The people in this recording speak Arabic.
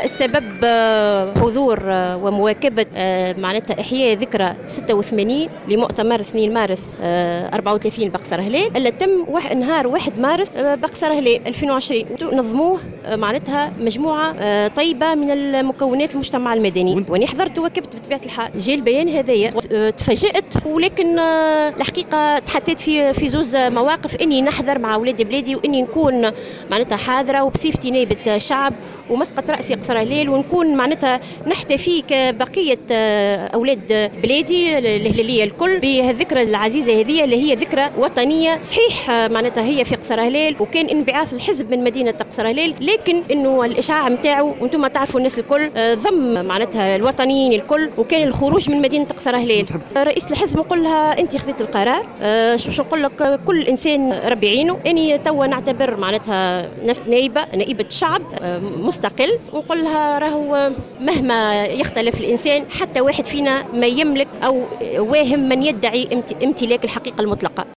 السبب حضور ومواكبة معناتها إحياء ذكرى 86 لمؤتمر 2 مارس 34 بقصر هلال اللي تم نهار 1 مارس بقصر هلال 2020. نظموه معناتها مجموعة طيبة من المكونات المجتمع المدني، وأنا حضرت وواكبت بطبيعة الحال. جاء البيان هذايا تفاجأت، ولكن الحقيقة تحطيت في زوز مواقف إني نحضر مع أولاد بلادي، وإني نكون معناتها حاضرة وبصفتي نائبة شعب ومسقط رأسي قصر هلال، ونكون معناتها نحتفي كبقية أولاد بلادي الهلالية الكل بهالذكرى العزيزة هذه اللي هي ذكرى وطنية. صحيح معناتها هي في قصر هلال وكان انبعاث الحزب من مدينة قصر هلال، لكن إنه الإشعاع متاعه وانتم تعرفوا الناس الكل ضم معناتها الوطنيين الكل، وكان الخروج من مدينة قصر هلال. رئيس الحزب نقول لها أنت خذيت القرار، شو نقول لك، كل إنسان ربي يعينه. أني توا نعتبر معناتها نائبة شعب مستقل، ونقول لها راهو مهما يختلف الإنسان حتى واحد فينا ما يملك أو واهم من يدعي امتلاك الحقيقة المطلقة.